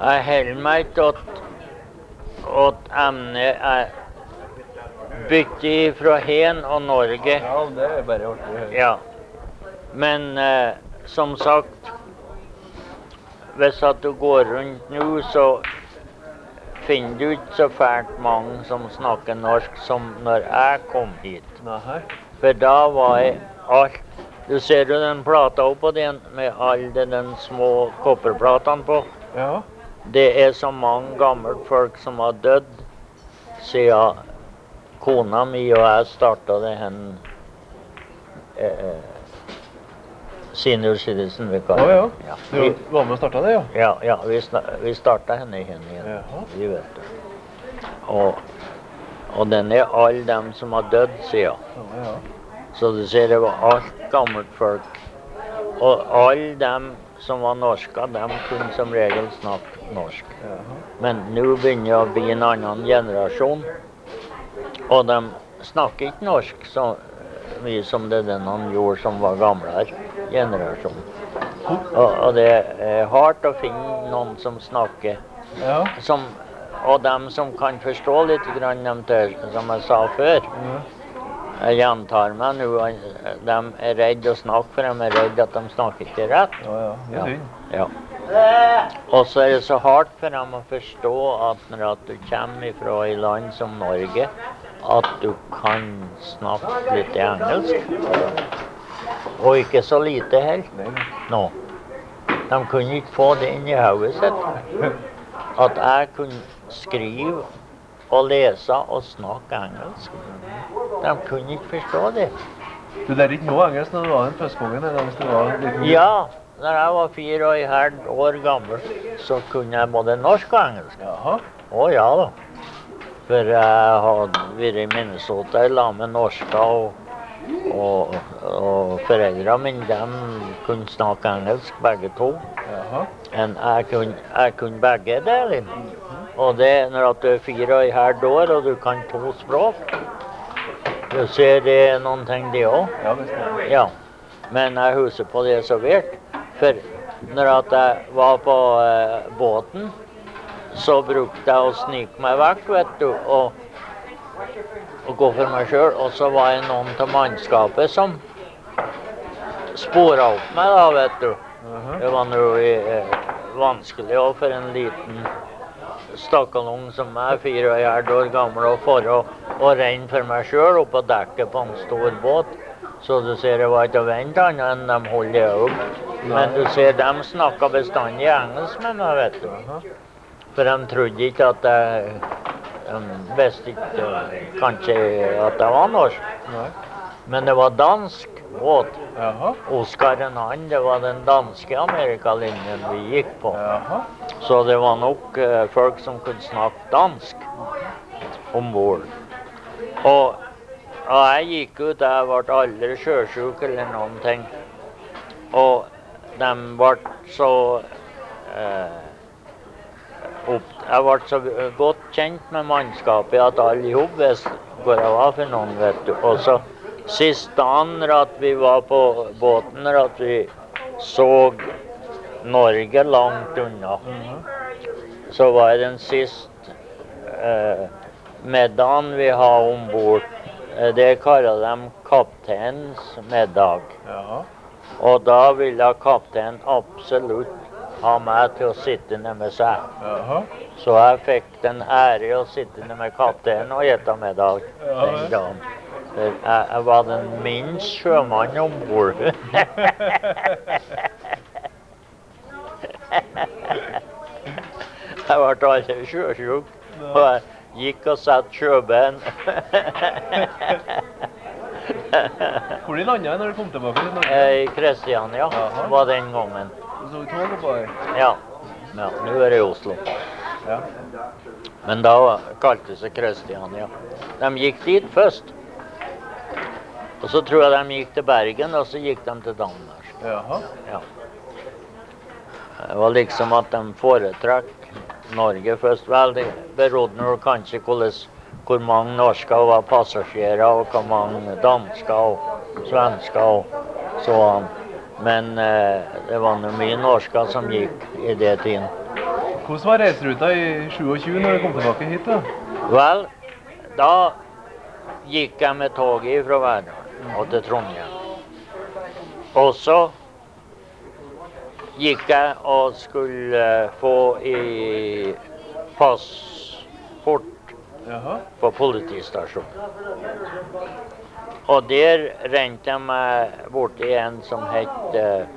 Jeg holder meg ikke åt emnet jeg bytter fra hen og Norge. Ja, det bare artig. Ja. Men som sagt, hvis at du går rundt nå, så finner du ikke så fælt mange som snakker norsk som når jeg kom hit. Nei. For da var jeg alt. Du ser jo den plata oppå den med alle de små kopperplatene på. Ja. Det er så mange gamle folk som har dødd siden kona mi og jeg startet det hen Senior Citizen, vi kaller det. Ja. Du var med og startet det, ja? Ja, vi startet henne igjen. Vi vet det. Og den er alle dem som har dødd siden. Ja. Så du ser, det var alt gammelt folk. Og alle dem som var norske, dem kunne som regel snakke norsk. Men nå begynner det å bli en annen generasjon. Og de snakker ikke norsk så mye som det den han gjorde som var gamlere generasjon. Og det er hardt å finne noen som snakker. Og dem som kan forstå litt grann dem til, som jeg sa før. Jeg gjentar meg nå, de er redd å snakke, for de er redd at de snakker ikke rett. Det er synd. Ja. Og så er det så hardt for dem å forstå at når du kommer fra et land som Norge, at du kan snakke litt engelsk. Og ikke så lite helt. Nå. De kunne ikke få det inn i hodet sitt. At jeg kunne skrive og lese og snakke engelsk. De kunne ikke forstå det. Du lærte ikke noe engelsk når du var en førstkongen, eller hvis du var liten? Ja, når jeg var 4,5 år gammel, så kunne jeg både norsk og engelsk. Jaha. Å ja da. For jeg hadde vært i Minnesota i lag med norska, og foreldrene mine, de kunne snakke engelsk begge to. Jaha. Men jeg kunne begge deler. Og det når du er 4,5 år, og du kan 2 språk. Du ser det er noen ting det også. Ja, visst det. Ja. Men jeg husker på det så vidt. For når jeg var på båten, så brukte jeg å snike meg vekk, vet du, og gå for meg selv. Og så var det noen til mannskapet som sporet opp meg da, vet du. Det var noe vanskelig også for en liten stakkalung som er 4,5 år gammel og for å renne for meg selv opp på dekket på en stor båt. Så du ser, det var ikke å vente annet enn de holdt det opp. Men du ser, de snakket bestandig engelsk med meg, vet du. For de trodde ikke at de visste ikke kanskje at det var norsk. Men det var dansk båt. Oscaren han, det var den danske Amerikalinjen vi gikk på. Så det var nok folk som kunne snakke dansk ombord. Og jeg gikk ut, jeg ble aldri sjøsyk eller noen ting. Og de ble så jeg ble så godt kjent med mannskapet at alle i hop visste hvor jeg var for noen, vet du. Og så sist dagen at vi var på båten, at vi så Norge langt unna, så var den siste middagen vi har ombord. Det kaller de kapteinens middag. Og da ville kapteinen absolutt ha meg til å sitte ned med seg. Så jeg fikk den ære å sitte ned med kapteinen og gjette middag den dagen. Jeg var den minst sjømann ombord. Jeg ble aldri sjøsjuk, og jeg gikk og satt sjøben. Hvor de landet når du kom tilbake til Norge? I Kristiania var den gangen. Så tog på deg? Ja, nå er det i Oslo. Men da kalte det seg Kristiania. De gikk dit først. Og så tror jeg de gikk til Bergen, og så gikk de til Danmark. Ja. Det var liksom at de foretrakk Norge først. Vel, det berodde nå kanskje hvor mange norske var passasjerer, og hvor mange danske og svenske og sånn. Men det var noe mye norske som gikk i det tiden. Hvordan var reiseruta i 27 når du kom tilbake hit da? Vel, da gikk jeg med toget fra Verdalen og til Trondheim. Og så gikk jeg og skulle få i passport Jaha. på politistasjonen. Og der rente jeg meg borti en som het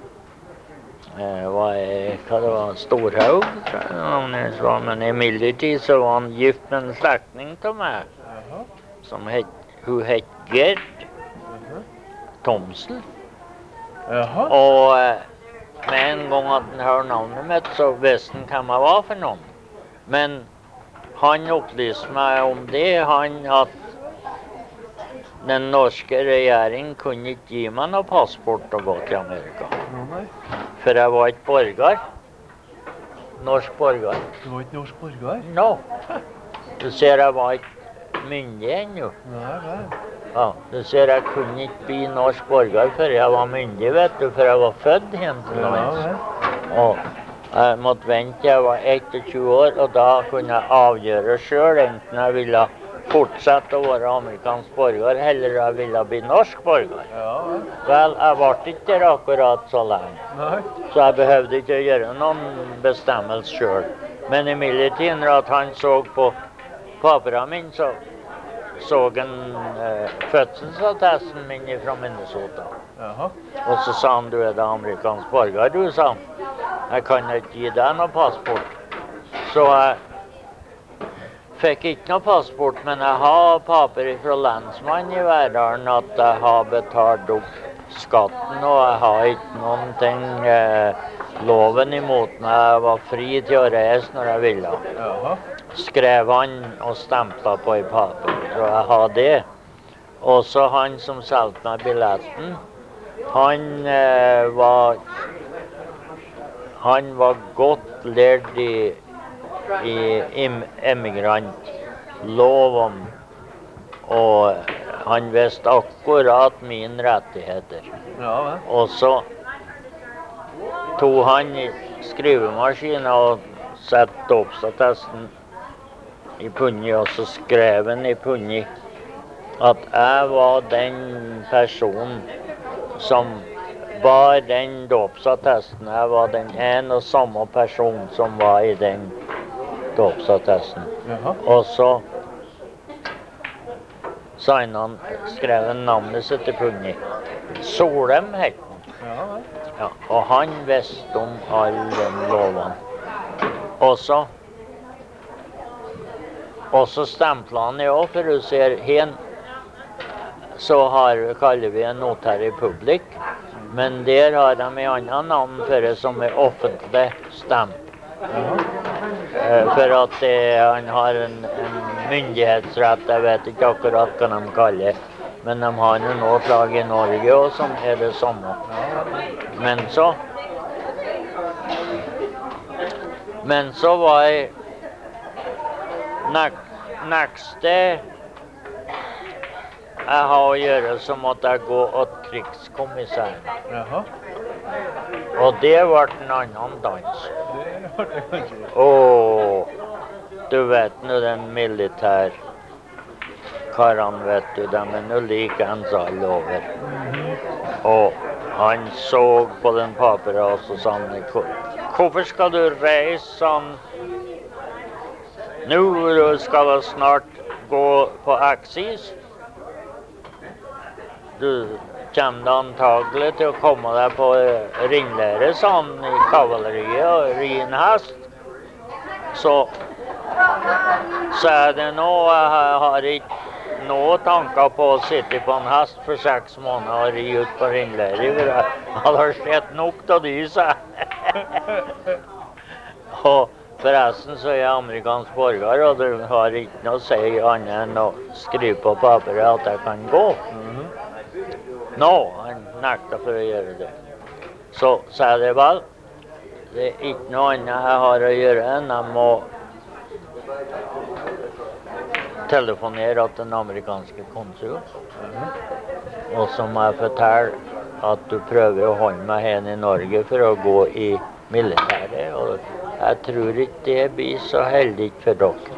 hva det var, Storhaug, tror jeg navnet var. Men imidlertid så var han gift med en slektning til meg, Jaha. hun het Gerd Thomsen. Jaha. Og med en gang at han hørte navnet mitt, så visste han hvem jeg var for noen. Men han opplyste meg om det, at den norske regjeringen kunne ikke gi meg noe passport å gå til Amerika. Nei. For jeg var ikke borger. Norsk borger. Du var ikke norsk borger? No. Du ser, jeg var ikke myndig ennå. Nei, vel. Ja, du ser, jeg kunne ikke bli norsk borger før jeg var myndig, vet du, for jeg var født hjem til Ja, lands. vel. Og jeg måtte vente til jeg var 21 år, og da kunne jeg avgjøre selv enten jeg ville fortsette å være amerikansk borger, eller jeg ville bli norsk borger. Ja, vel. Vel, jeg ble ikke der akkurat så lenge, Nei. så jeg behøvde ikke å gjøre noen bestemmelse selv. Men imidlertid, når at han så på papirene mine, så han fødselsattesten min fra Minnesota. Jaha. Og så sa han, du er da amerikansk borger, du, sa han. Jeg kan ikke gi deg noe passport. Så jeg fikk ikke noe passport, men jeg har papir fra lensmannen i Verdalen at jeg har betalt opp skatten, og jeg har ikke noen ting loven imot meg. Jeg var fri til å reise når jeg ville. Jaha. Skrev han og stempla på i papir, så jeg har det. Og så han som solgte meg billetten, han var godt lært i emigrantloven, og han visste akkurat mine rettigheter. Ja, vel. Og så tog han i skrivemaskinen og satte oppsattesten i punni, og så skrev han i punni at jeg var den personen som bar den dåpsattesten. Jeg var den en og samme person som var i den dåpsattesten. Jaha. Og så skrev han navnet sitt i punni. Solem het han. Ja, vel. Ja, og han visste om alle de lovene. Og så stempla han jo, for du ser, hen så kaller vi en notar i publik, men der har de i annet navn for det som er offentlig stemp. For at han har en myndighetsrett, jeg vet ikke akkurat hva de kaller, men de har jo noe slag i Norge og som er det samme. Men så var jeg neste jeg har å gjøre, så måtte jeg gå til krigskommissæren. Jaha. Og det ble en annen dans. Det var det kanskje. Du vet nå, den militærkarene, vet du, de er nå like ens alle over. Og han så på den papira, og så sa han, hvorfor skal du reise sånn? Nå skal jeg snart gå på eksis. Du kommer antagelig til å komme deg på ringlære, sånn, i kavaleriet og ri en hest. Så er det nå, jeg har ikke noe tanker på å sitte på en hest for 6 måneder og ri ut på ringlære, for jeg hadde sett nok av de, sa jeg. Og forresten så er jeg amerikansk borger, og du har ikke noe å si annet enn å skrive på papiret at jeg kan gå. Nå, han nekta for å gjøre det. Så sa jeg det vel, det er ikke noe annet jeg har å gjøre enn jeg må telefonere til den amerikanske konsul. Og så må jeg fortelle at du prøver å holde meg hen i Norge for å gå i militæret. Og Jeg tror ikke det blir så heldig for dere.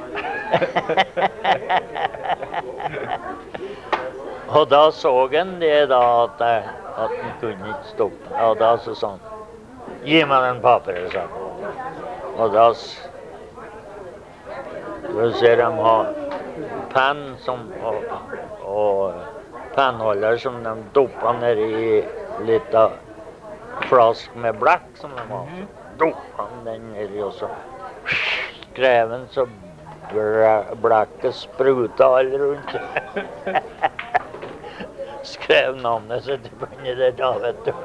Og da så han det da, at han kunne ikke stoppe. Og da så sa han, gi meg den papiret, sa han. Og da ser de ha penn og pennholder som de doppa ned i litt av flask med blekk som de har. Så doppa den ned i, og så skrev han så blekket spruta all rundt. Skrev navnet sitt inni der da, vet du.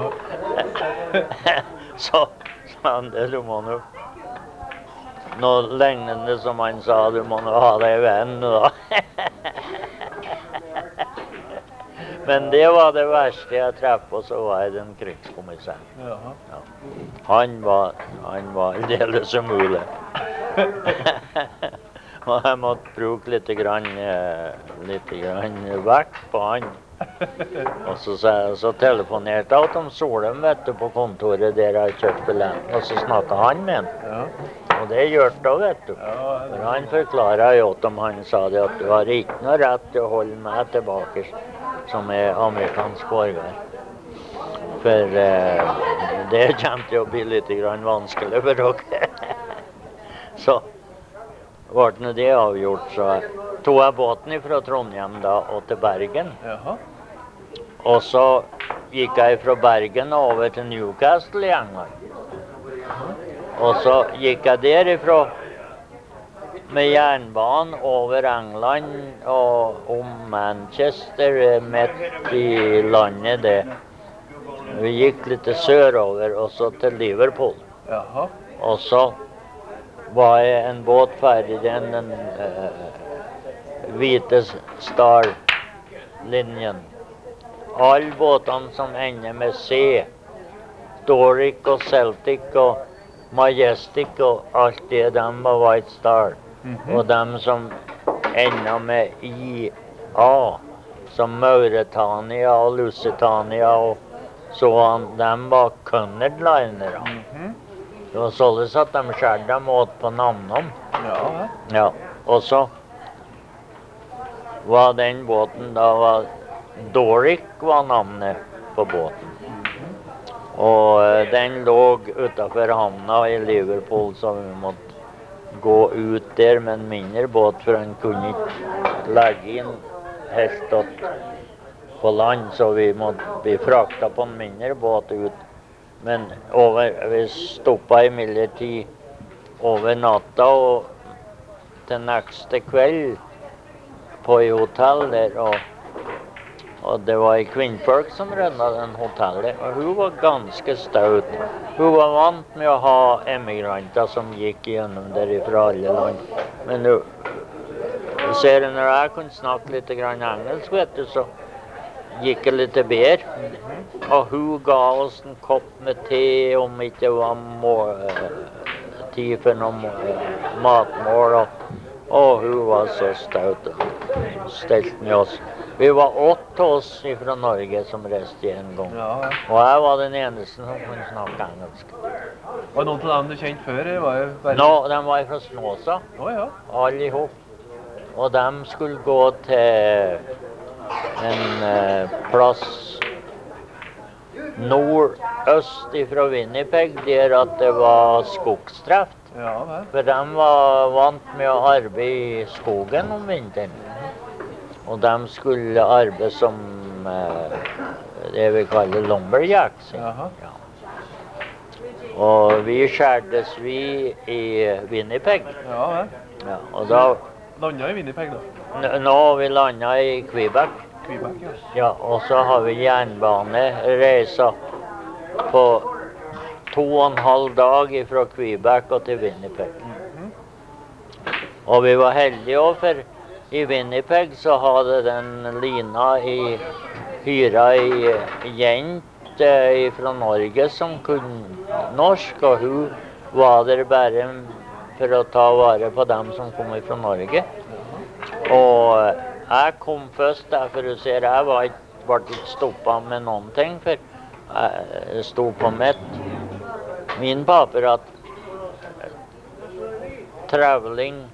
Så han det, du må nå noe lignende som han sa, du må nå ha deg venn da. Men det var det verste jeg traff på, så var jeg den krigskommissæren. Ja. Han var aldeles umulig. Og jeg måtte bruke litt grann vekt på han. Og så telefonerte jeg til Solheim, vet du, på kontoret der jeg kjøpte billetten, og så snakket han med han. Og det gjør det da, vet du. For han forklaret jo om han sa det, at du har ikke noe rett til å holde meg tilbake som amerikansk borger. For det kommer til å bli litt vanskelig for dere. Så ble det avgjort, så tog jeg båten fra Trondheim da, og til Bergen. Og så gikk jeg fra Bergen over til Newcastle i England. Og så gikk jeg derifra med jernbanen over England og om Manchester, midt i landet det. Vi gikk litt sørover, og så til Liverpool. Og så var jeg en båt ferdig, den hvite Star-linjen. Alle båtene som ender med C, Doric og Celtic og Majestic og alt det, de var White Star. Og de som ender med IA, som Mauretania og Lusitania og så de var Cunard-linere. Det var således at de skjærte dem åt på navnet. Ja, og så var den båten da Doric var navnet på båten. Og den lå utenfor havna i Liverpool, så vi måtte gå ut der med en mindre båt, for han kunne ikke legge inn helt på land, så vi måtte bli frakta på en mindre båt ut. Men vi stoppet imidlertid over natta og til neste kveld på et hotell der, og det var en kvinnfolk som rønnet den hotellet, og hun var ganske staut. Hun var vant med å ha emigranter som gikk gjennom der fra alle land. Men du ser, når jeg kunne snakke litt engelsk, vet du, så gikk det litt bedre. Og hun ga oss en kopp med te, om ikke det var tid for noe matmål. Og hun var så staut og stelt med oss. Vi var 8 oss fra Norge som reiste en gang. Og jeg var den eneste som kunne snakke engelsk. Og noen av dem du kjente før? Nå, de var fra Snåsa. Alle ihop. Og de skulle gå til en plass nordøst fra Winnipeg, der at det var skogstreft. For de var vant med å arbeide i skogen om vinteren. Og de skulle arbeide som det vi kaller lumberjacks. Og vi skjærtes i Winnipeg. Og da landet i Winnipeg da? Nå vi landet i Quebec. Ja, og så har vi jernbanereiser på 2,5 dager fra Quebec og til Winnipeg. Og vi var heldige også, for i Winnipeg så hadde den lina hyra ei jente fra Norge som kunne norsk, og hun var der bare for å ta vare på dem som kom fra Norge. Og jeg kom først der, for du ser, jeg ble ikke stoppet med noen ting, for jeg stod på min papir at traveling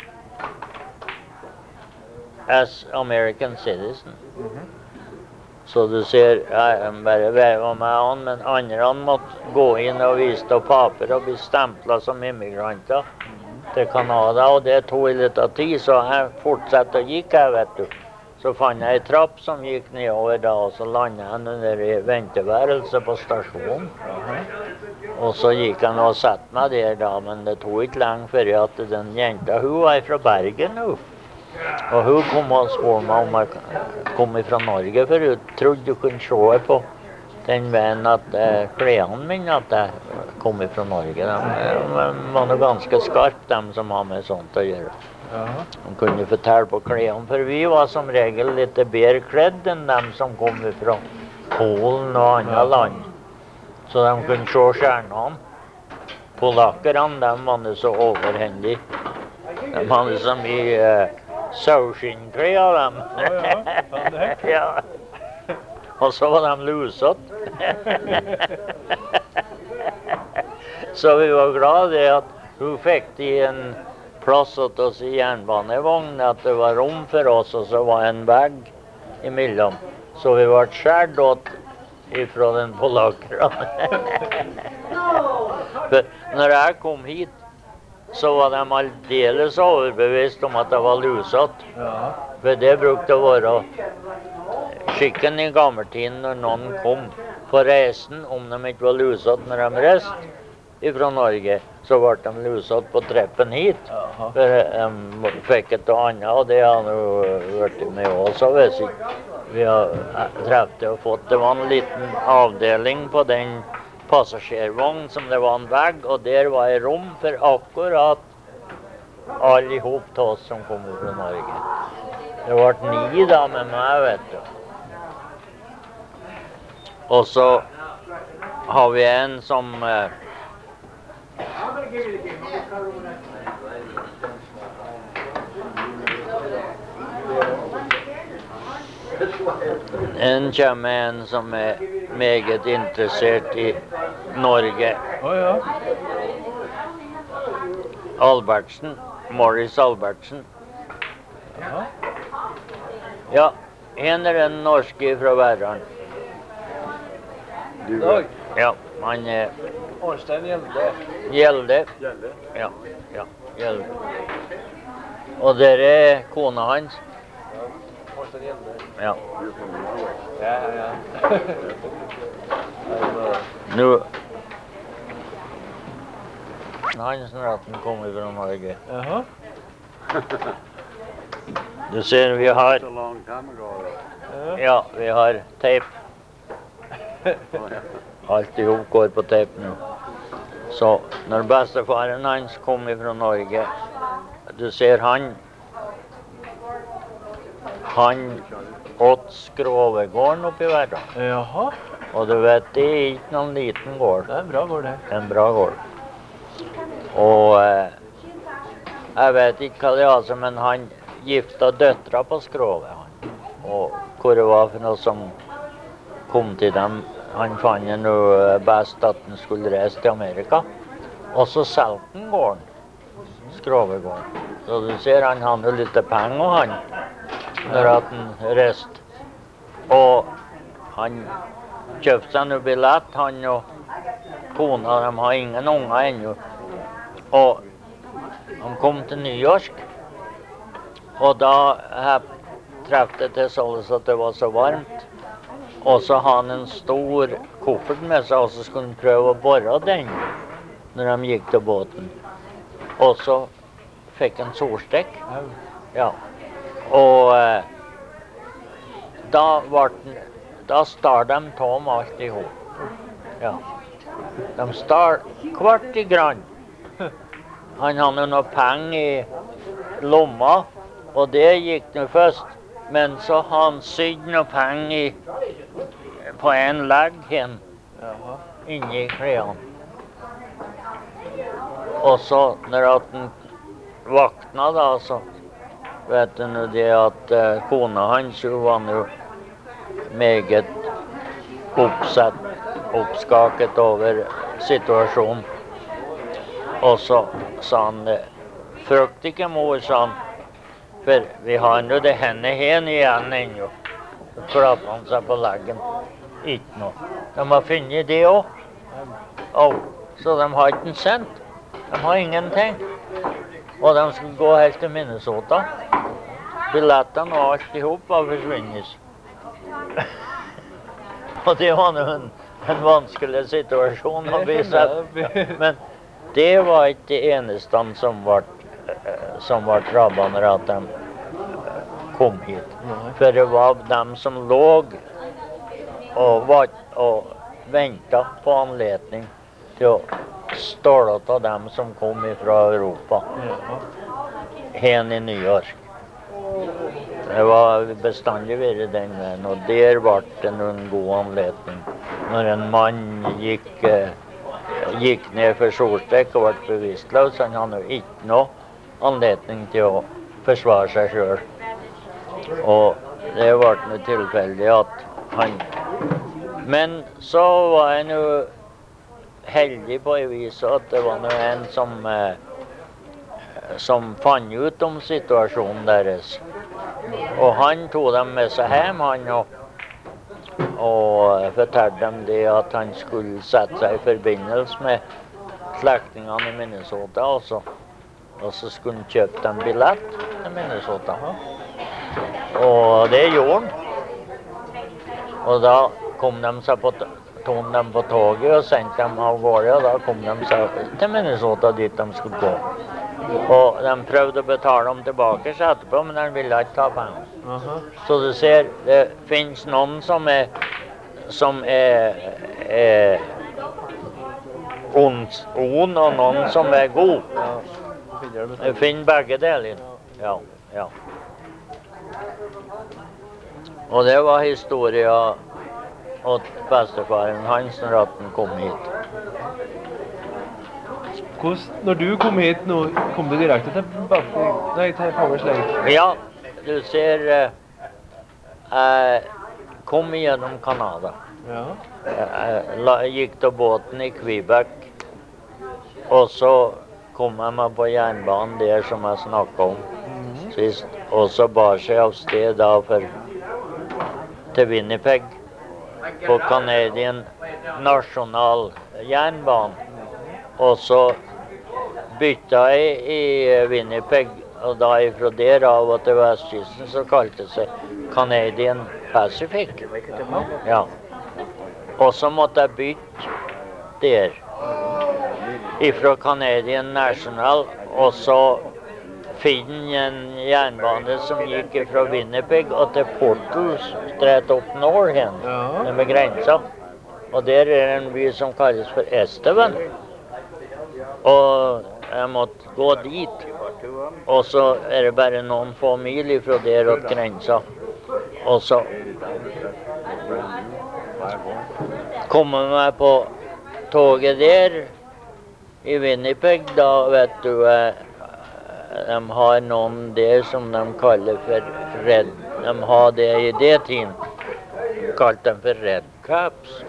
as American citizen. Så du ser, jeg bare vevet med han, men andre han måtte gå inn og vise til paper og bli stemplet som immigranter til Kanada, og det tog litt av tid, så jeg fortsatte og gikk her, vet du. Så fant jeg en trapp som gikk nedover da, og så landet jeg under i venteværelse på stasjonen. Og så gikk han og satt meg der da, men det tog ikke lenge før at den jenta, hun var fra Bergen nå. Og hun kom og spurte meg om jeg kom fra Norge, for hun trodde du kunne se på den veien at klærne mine at jeg kom fra Norge. De var noe ganske skarpt, de som har med sånt å gjøre. De kunne fortelle på klærne, for vi var som regel litt bedre kledd enn de som kom fra Polen og andre land. Så de kunne se stjernene. Polakkerne, de var det så overhendige. De hadde så mye sauskinnklær av dem. Ja. Og så var de lusete. Så vi var glade at hun fikk de en plass til oss i jernbanevogn, at det var rom for oss, og så var en vegg imellom. Så vi ble skjært åt ifra den polakkerne. Når jeg kom hit, så var de aldeles overbevist om at det var lusete. For det brukte å være skikken i gammeltiden når noen kom på reisen, om de ikke var lusete når de reiste fra Norge, så ble de lusete på treppen hit. For de fikk et og annet, og det har jo vært med også, hvis ikke vi har treffet og fått. Det var en liten avdeling på den passasjervogn som det var en vegg, og der var et rom for akkurat alle ihop til oss som kom fra Norge. Det ble 9 da med meg, vet du. Og så har vi en som kommer en som meget interessert i Norge. Albertsen, Morris Albertsen. Ja, en den norske fra Værøy. Ja, han Årstein Gjelde. Gjelde. Ja, Gjelde. Og der kona hans. Årstein Gjelde. Ja. Ja. Nå han snart kom fra Norge. Du ser vi har ja, vi har teip. Alt i hop går på teip nå. Så når bestefaren hans kom fra Norge, du ser han åt Skrovegården oppi verden. Og du vet, det er ikke noen liten gård. Det er en bra gård, det. En bra gård. Og jeg vet ikke hva det er, altså, men han gifta døtra på Skrove. Og hvor det var for noe som kom til dem. Han fant jo noe best at han skulle reise til Amerika. Og så solgte han gården. Skrovegården. Så du ser, han hadde jo litt penger, han. Når han reiste. Og han kjøpte seg noe billett, han og kona, de har ingen unger ennå. Og han kom til New York. Og da trefte jeg til således at det var så varmt. Og så hadde han en stor koffert med seg, og så skulle han prøve å bore den når de gikk til båten. Og så fikk han solstek. Ja. Og da stal de tom alt i hop. Ja. De stal kvart i grann. Han hadde noe penger i lomma, og det gikk nå først. Men så har han sydd noe penger på en legg hen, inni klærne. Og så, når han vakna da, så vet du nå det at kona hans var jo meget oppskaket over situasjonen. Og så sa han det, Frukt ikke mor, sa han. For vi har jo det henne hen igjen ennå. Så klappet han seg på leggen. Ikke noe. De har funnet det også. Så de har ikke en cent. De har ingenting. Og de skulle gå helt til Minnesota. Billettene og alt ihop var forsvunnet. Og det var jo en vanskelig situasjon å bli sett. Men det var ikke det eneste som ble rabbene at de kom hit. For det var dem som lå og ventet på anledning til å ståle av dem som kom fra Europa hen i New York. Det var bestandig vært den veien, og der ble det noen god anledning. Når en mann gikk ned for solstek og ble bevisstløs, han hadde jo ikke noe anledning til å forsvare seg selv. Og det ble noe tilfeldig at han... Men så var han jo heldig på en vis at det var noe en som fant ut om situasjonen deres. Og han tog dem med seg hjem, han og fortalte dem det at han skulle sette seg i forbindelse med slektningene i Minnesota også. Og så skulle han kjøpe dem billett til Minnesota. Og det gjorde han. Og da kom de seg tok dem på toget og sendte dem av gårde, og da kom de seg til Minnesota dit de skulle gå. Og de prøvde å betale dem tilbake seg etterpå, men de ville ikke ta penger. Så du ser, det finnes noen som er ond, og noen som er god. Jeg finner begge deler. Ja. Og det var historien og bestefaren hans når han kom hit. Når du kom hit nå, kom du direkte til Powers Lake? Ja, du ser, jeg kom gjennom Kanada. Jeg gikk til båten i Quebec, og så kom jeg meg på jernbanen der som jeg snakket om sist, og så bar seg av sted da til Winnipeg på Canadian National jernbane. Og så bytta jeg i Winnipeg, og da fra der av og til vestkysten så kalte det seg Canadian Pacific. Ja. Og så måtte jeg bytte der ifra Canadian National, og så finne en jernbane som gikk fra Winnipeg og til Portal, straight up north hen, med grensa. Og der er en by som kalles for Estevan. Og jeg måtte gå dit, og så er det bare noen få mil fra der og grensa. Og så kom jeg meg på toget der i Winnipeg. Da vet du, de har noen der som de kaller for Red. De har det i det tiden, kalt dem for Red Caps.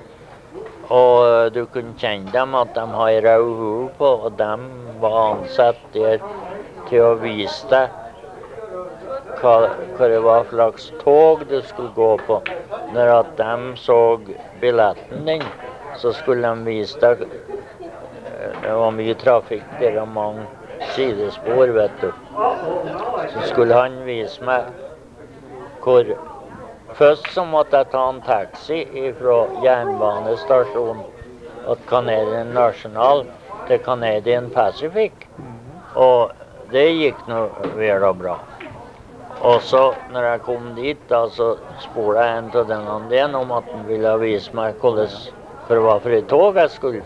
Og du kunne kjenne dem at de har rød hue på, og de var ansatt der til å vise deg hva det var slags tog du skulle gå på. Når at de så billetten din, så skulle de vise deg, det var mye trafikk der og mange sidespor, vet du. Så skulle han vise meg hvor. Først så måtte jeg ta en taxi fra jernbanestasjonen og Canadian National til Canadian Pacific. Og det gikk noe vel og bra. Og så når jeg kom dit, da, så spurte jeg en av den andre om at han ville vise meg hva det var for et tog jeg skulle.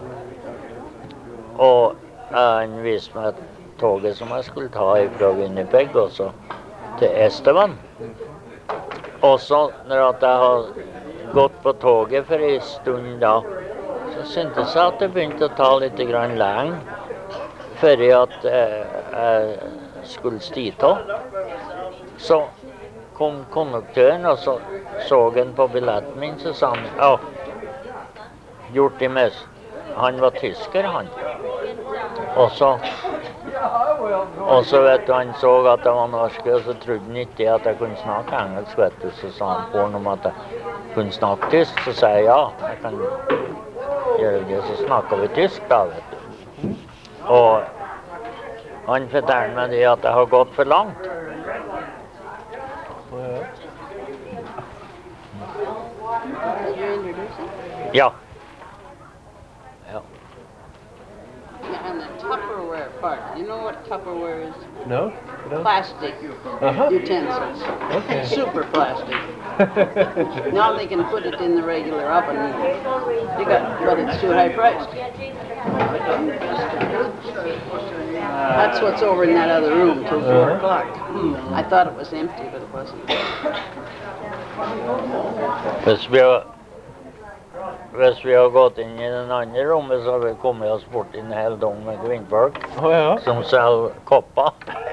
Og han viste meg toget som jeg skulle ta fra Winnipeg også til Estevan. Og så når jeg har gått på toget for en stund da, så syntes jeg at det begynte å ta litt lenge før jeg skulle stite. Så kom konduktøren, og så han på billetten min, så sa han, gjort det mest. Han var tysker, han. Og så Og så vet du, han så at jeg var norsk, og så trodde han ikke at jeg kunne snakke engelsk, vet du. Så sa han på om at jeg kunne snakke tysk, så sa jeg ja, jeg kan gjøre det. Så snakket vi tysk da, vet du. Og han fortalte meg det at jeg har gått for langt. Did you introduce him? Ja. Ja. And the Tupperware part. You know what Tupperware is? No? No? Plastic utensils. Okay. Super plastic. Now they can put it in the regular oven. But it's too high priced. That's what's over in that other room till 4 o'clock. I thought it was empty, but it wasn't. Hvis vi har gått inn i den andre rommet, så har vi kommet oss bort i en hel dong med kvinnfolk som selger kopper.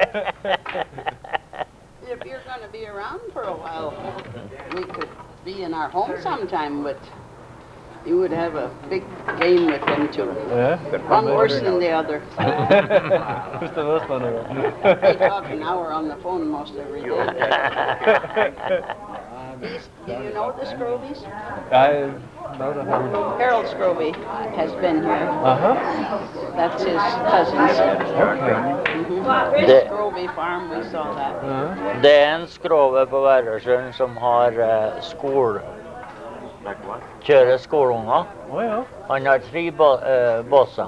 If you're going to be around for a while, we could be in our home sometime, but you would have a big game with them too. Yeah? One worse than the other. Who's the worst one? They talk an hour on the phone most every day. Do you know the Scrobies? I know the one. Harold Scroby has been here. That's his cousins. Okay. The Scroby farm, we saw that. Det en skrove på Væresjøen som har kjører skoleunger. Han har 3 bosser.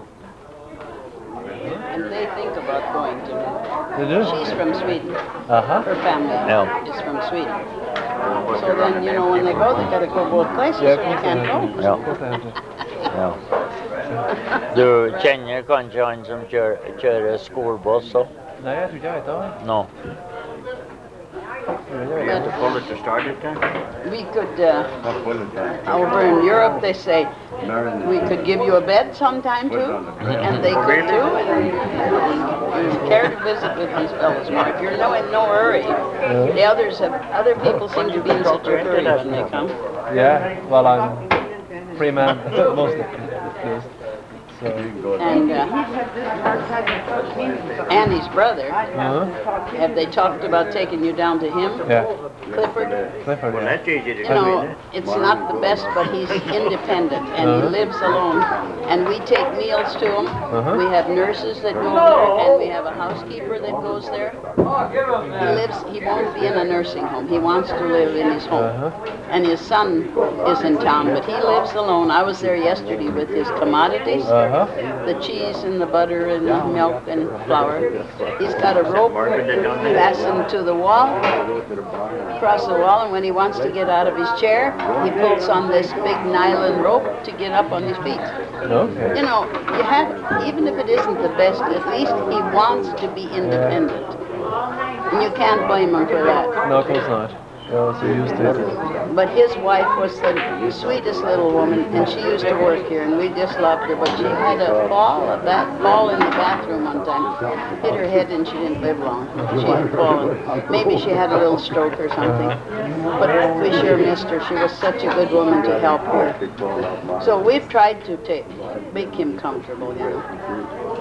And they think about going to They do? She's from Sweden. Her family is from Sweden. So then, you know, when they go, they got to go both places, so they can't go. Ja. Du kjenner kanskje han som kjører skoleboss også? Nei, jeg tror ikke jeg vet det. No. We could, over in Europe, they say, we could give you a bed sometime too, and they could too, and you care to visit with these fellows more. If you're in no hurry, the other people seem to be in such a hurry when they come. Yeah, well, I'm free man most of it. And Annie's brother, have they talked about taking you down to him? Yeah. Clifford? Clifford, yeah. You know, it's not the best, but he's independent and he lives alone. And we take meals to him. We have nurses that go there, and we have a housekeeper that goes there. He won't be in a nursing home. He wants to live in his home. And his son is in town, but he lives alone. I was there yesterday with his commodities. The cheese and the butter and the milk and flour. He's got a rope fastened to the wall, across the wall, and when he wants to get out of his chair, he pulls on this big nylon rope to get up on his feet. Okay. You know, you have, even if it isn't the best, at least he wants to be independent. And you can't blame him for that. No, of course not. You're so used to it. But his wife was the sweetest little woman, and she used to work here, and we just loved her. But she had a fall in the bathroom one time, hit her head, and she didn't live long. She had fallen. Maybe she had a little stroke or something. But we sure missed her. She was such a good woman to help her. So we've tried to make him comfortable, you know.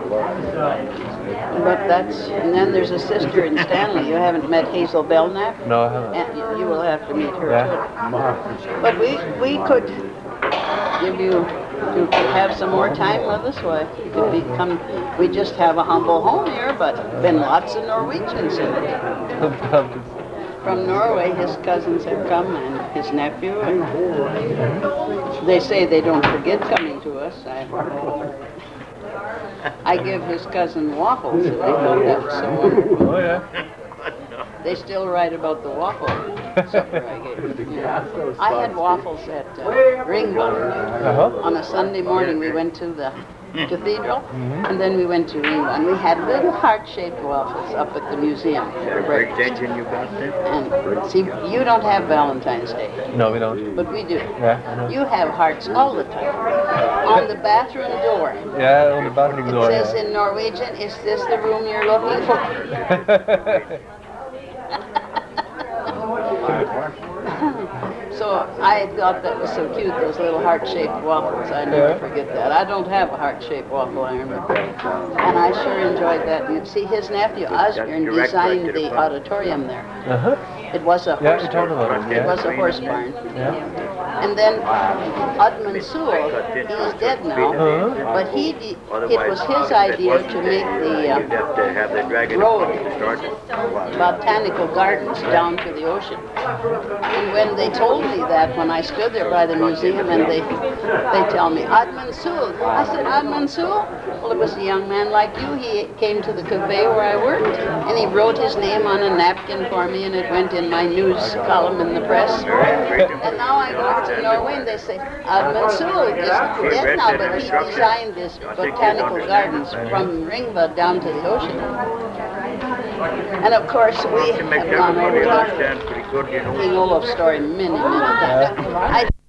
But and then there's a sister in Stanley. You haven't met Hazel Belknap? No, I haven't. And you will have to meet her too. But we could give you to have some more time with us. Why, you could we just have a humble home here, but been lots of Norwegians in it. From Norway, his cousins have come, and his nephew, and they say they don't forget coming to us. I give his cousin waffles, and they thought that was so wonderful. Oh, yeah. They still write about the waffle supper I gave. Yeah. I had waffles at Ringva. On a Sunday morning, we went to the cathedral, and then we went to Ringva, and we had little heart-shaped waffles up at the museum for breakfast. And see, you don't have Valentine's Day. No, we don't. But we do. Yeah, I know. You have hearts all the time. On the bathroom door. Yeah, on the bathroom door. It says in Norwegian, "Is this the room you're looking for?" So know, I thought that was so cute, those little heart-shaped waffles. I never Yeah. forget that. I don't have a heart-shaped waffle iron, and I sure enjoyed that. And see, his nephew Osborne designed the auditorium there. Uh-huh. It was a Yeah, horse you told about it, It yeah. was a horse barn. Yeah. And then Udman Sewell, he's dead now, Uh-huh. but it was his idea to make the road, botanical gardens, down to the ocean. And when they told me that, when I stood there by the museum, and they tell me, Udman Sewell. I said, Udman Sewell? Well, it was a young man like you. He came to the cafe where I worked, and he wrote his name on a napkin for me, and it went in my news column in the press. And now I go to Norway, and they say, Udman Sewell is dead now, but he designed this botanical gardens from Ringva down to the ocean. And of course, we have gone over to King Olaf's story many, many times.